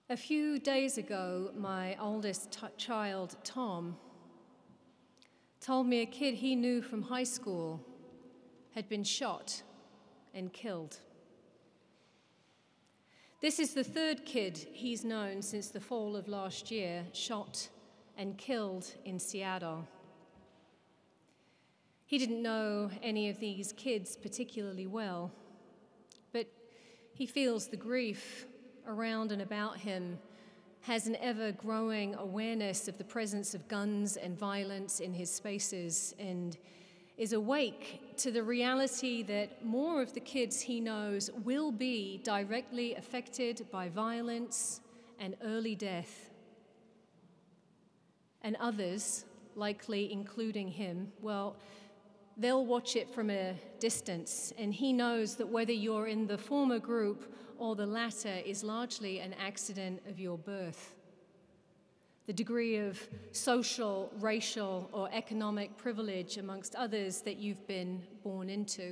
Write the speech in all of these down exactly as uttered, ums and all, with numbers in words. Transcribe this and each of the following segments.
A few days ago, my oldest t- child, Tom, told me a kid he knew from high school had been shot and killed. This is the third kid he's known since the fall of last year, shot and killed in Seattle. He didn't know any of these kids particularly well, but he feels the grief around and about him, has an ever-growing awareness of the presence of guns and violence in his spaces, and is awake to the reality that more of the kids he knows will be directly affected by violence and early death. And others, likely including him, well, they'll watch it from a distance, and he knows that whether you're in the former group or the latter is largely an accident of your birth. The degree of social, racial, or economic privilege, amongst others, that you've been born into.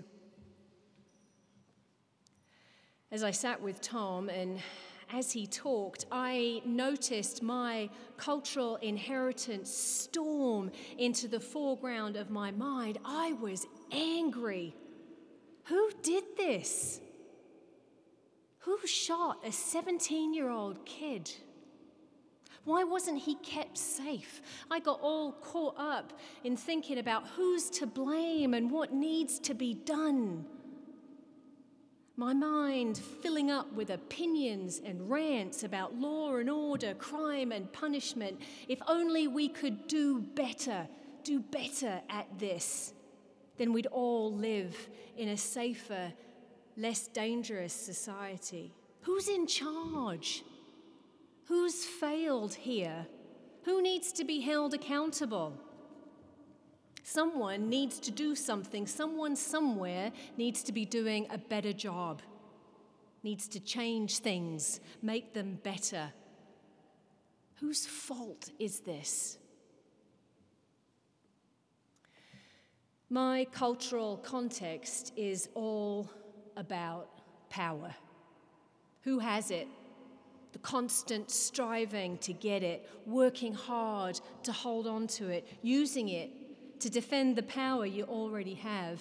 As I sat with Tom, and as he talked, I noticed my cultural inheritance storm into the foreground of my mind. I was angry. Who did this? Who shot a seventeen-year-old kid? Why wasn't he kept safe? I got all caught up in thinking about who's to blame and what needs to be done. My mind filling up with opinions and rants about law and order, crime and punishment. If only we could do better, do better at this, then we'd all live in a safer, less dangerous society. Who's in charge? Who's failed here? Who needs to be held accountable? Someone needs to do something. Someone somewhere needs to be doing a better job, needs to change things, make them better. Whose fault is this? My cultural context is all about power. Who has it? The constant striving to get it, working hard to hold on to it, using it to defend the power you already have.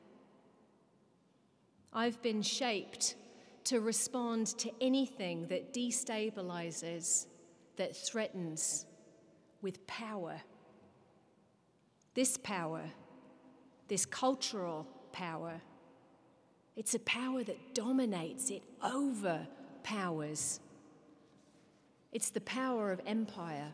I've been shaped to respond to anything that destabilizes, that threatens, with power. This power, this cultural power, it's a power that dominates, it overpowers. It's the power of empire.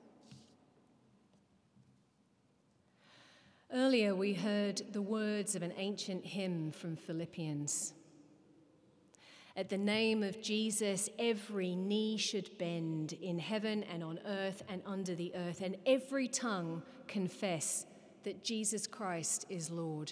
Earlier we heard the words of an ancient hymn from Philippians. At the name of Jesus, every knee should bend in heaven and on earth and under the earth, and every tongue confess that Jesus Christ is Lord.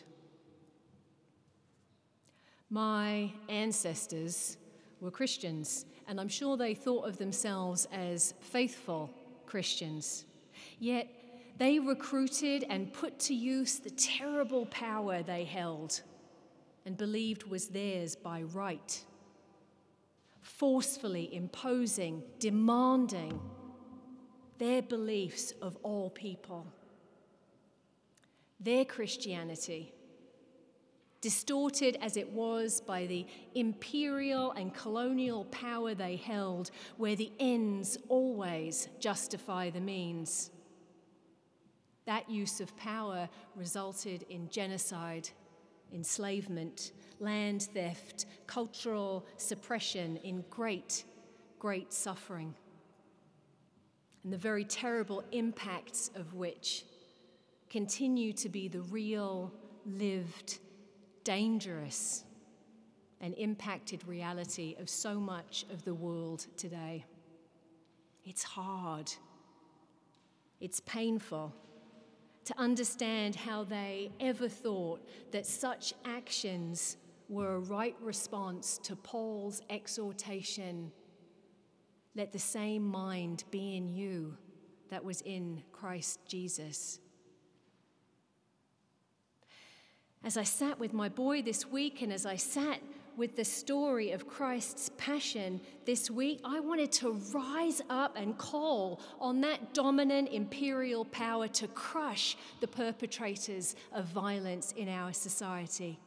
My ancestors were Christians, and I'm sure they thought of themselves as faithful Christians. Yet they recruited and put to use the terrible power they held and believed was theirs by right, forcefully imposing, demanding their beliefs of all people. Their Christianity, distorted as it was by the imperial and colonial power they held, where the ends always justify the means. That use of power resulted in genocide, enslavement, land theft, cultural suppression, in great, great suffering, and the very terrible impacts of which continue to be the real, lived, dangerous and impacted reality of so much of the world today. It's hard. It's painful to understand how they ever thought that such actions were a right response to Paul's exhortation, "Let the same mind be in you that was in Christ Jesus." As I sat with my boy this week, and as I sat with the story of Christ's passion this week, I wanted to rise up and call on that dominant imperial power to crush the perpetrators of violence in our society.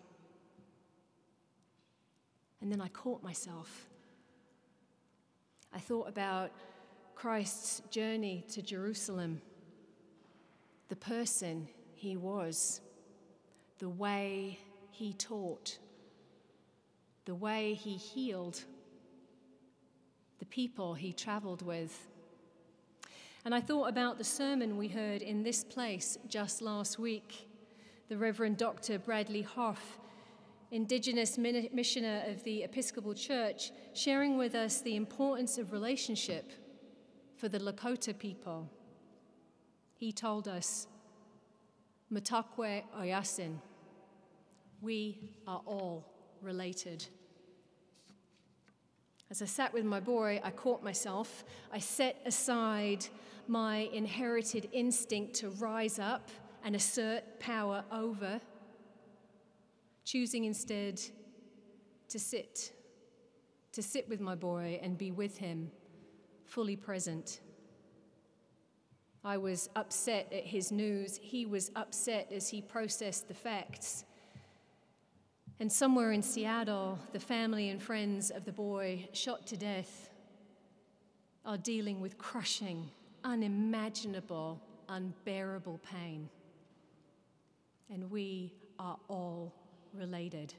And then I caught myself. I thought about Christ's journey to Jerusalem, the person he was, the way he taught, the way he healed, the people he traveled with. And I thought about the sermon we heard in this place just last week. The Reverend Doctor Bradley Hoff, Indigenous missioner of the Episcopal Church, sharing with us the importance of relationship for the Lakota people. He told us, Matakwe Oyasin, we are all related. As I sat with my boy, I caught myself. I set aside my inherited instinct to rise up and assert power over, choosing instead to sit, to sit with my boy and be with him, fully present. I was upset at his news. He was upset as he processed the facts. And somewhere in Seattle, the family and friends of the boy shot to death are dealing with crushing, unimaginable, unbearable pain. And we are all related.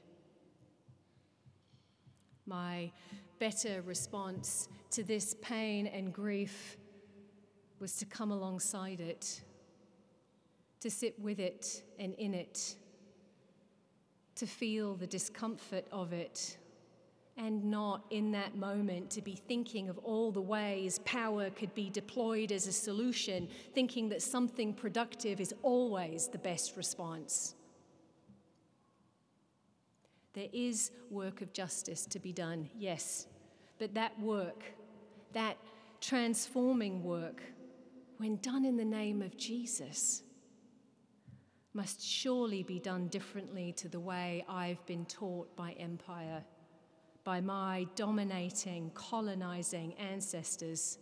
My better response to this pain and grief was to come alongside it, to sit with it and in it, to feel the discomfort of it, and not in that moment to be thinking of all the ways power could be deployed as a solution, thinking that something productive is always the best response. There is work of justice to be done, yes, but that work, that transforming work, when done in the name of Jesus, must surely be done differently to the way I've been taught by empire, by my dominating, colonizing ancestors.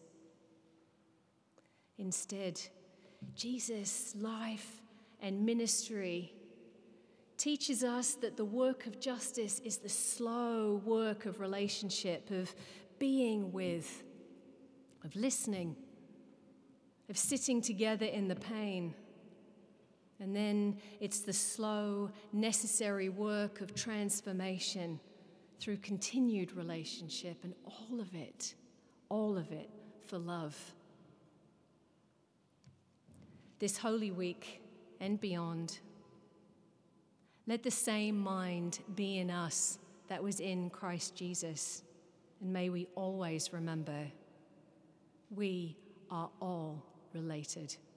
Instead, Jesus' life and ministry teaches us that the work of justice is the slow work of relationship, of being with, of listening, of sitting together in the pain. And then it's the slow, necessary work of transformation through continued relationship, and all of it, all of it for love. This Holy Week and beyond, let the same mind be in us that was in Christ Jesus. And may we always remember, we are all related.